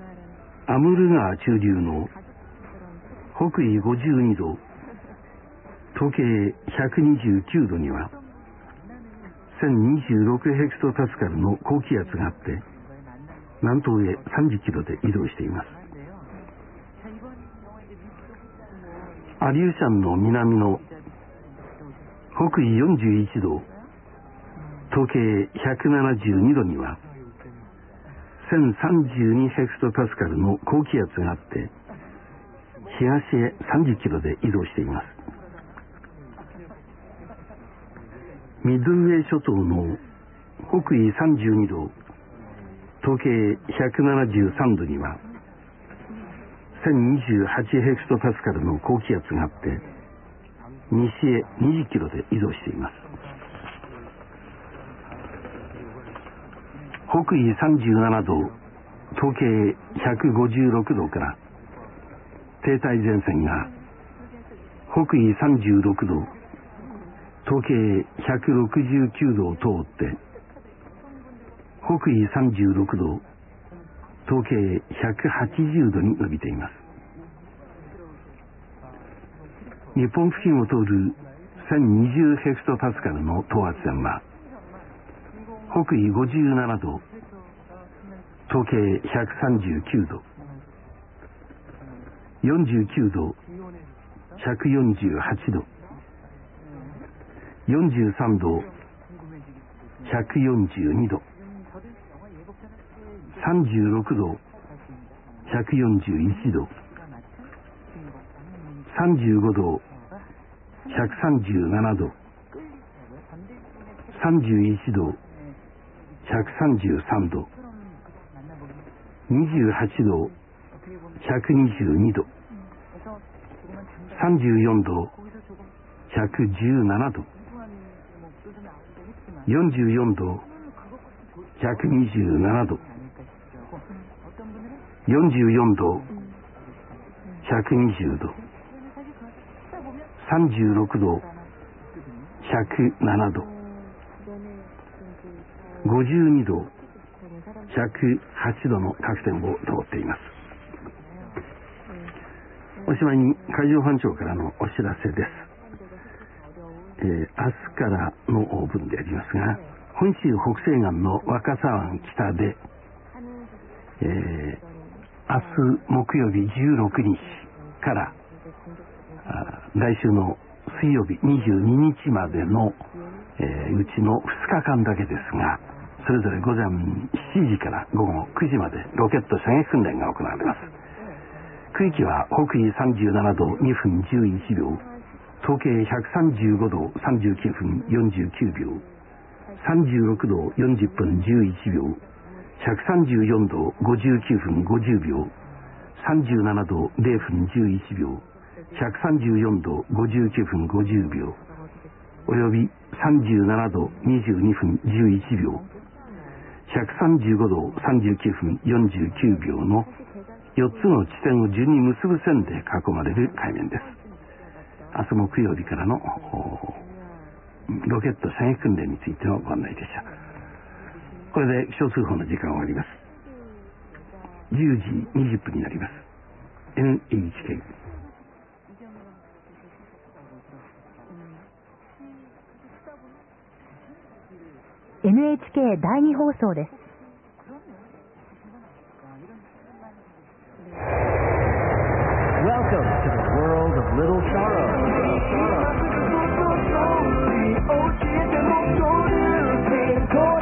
アムール川中流の北緯52度、東経129度には1026ヘクトパスカルの高気圧があって、南東へ30キロで移動しています。アリューシャンの南の北緯41度、東経172度には1032ヘクトパスカルの高気圧があって、東へ30キロで移動しています。ミッドウェー諸島の北緯32度、東経173度には1028ヘクトパスカルの高気圧があって、西へ20キロで移動しています。北緯37度、東経156度から停滞前線が北緯36度、東経169度を通って北緯36度、東経180度に伸びています。日本付近を通る1020ヘクトパスカルの等圧線は北緯57度、東経139度、49度、148度、43度、142度、36度、141度、35度、137度、31度、133度、28度、122度、34度、117度、44度、127度、44度、120度、36度、107度、52度、108度の各点を通っています。おしまいに海上保安庁からのお知らせです。明日からの分でありますが、本州北西岸の若狭湾北で、明日木曜日16日から来週の水曜日22日までの、うちの2日間だけですが、それぞれ午前7時から午後9時までロケット射撃訓練が行われます。区域は北緯37度2分11秒、東経135度39分49秒、36度40分11秒、134度59分50秒、37度0分11秒、134度59分50秒、および37度22分11秒、135度39分49秒の4つの地点を順に結ぶ線で囲まれる海面です。明日木曜日からのロケット射撃訓練についてのご案内でした。これで気象通報の時間が終わります。10時20分になります。 NHK NHK 第2放送です。 Welcome to the world of little sorrow.